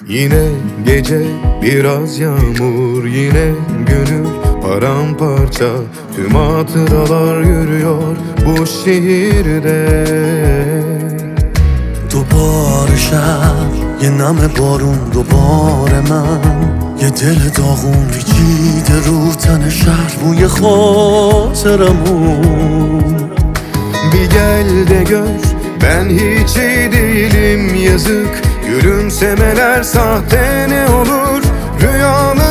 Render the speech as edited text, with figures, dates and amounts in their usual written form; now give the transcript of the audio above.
Yine gece biraz yağmur, yine gönül paramparça. Tüm hatıralar yürüyor bu şehirde. دوباره شب یه نم بارون دوباره من یه دل داغون پیچیده رو تن شهر بوی خاطرمون Bir gel de gör, ben hiç iyi değilim yazık. Gülümsemeler sahte ne olur, rüyalar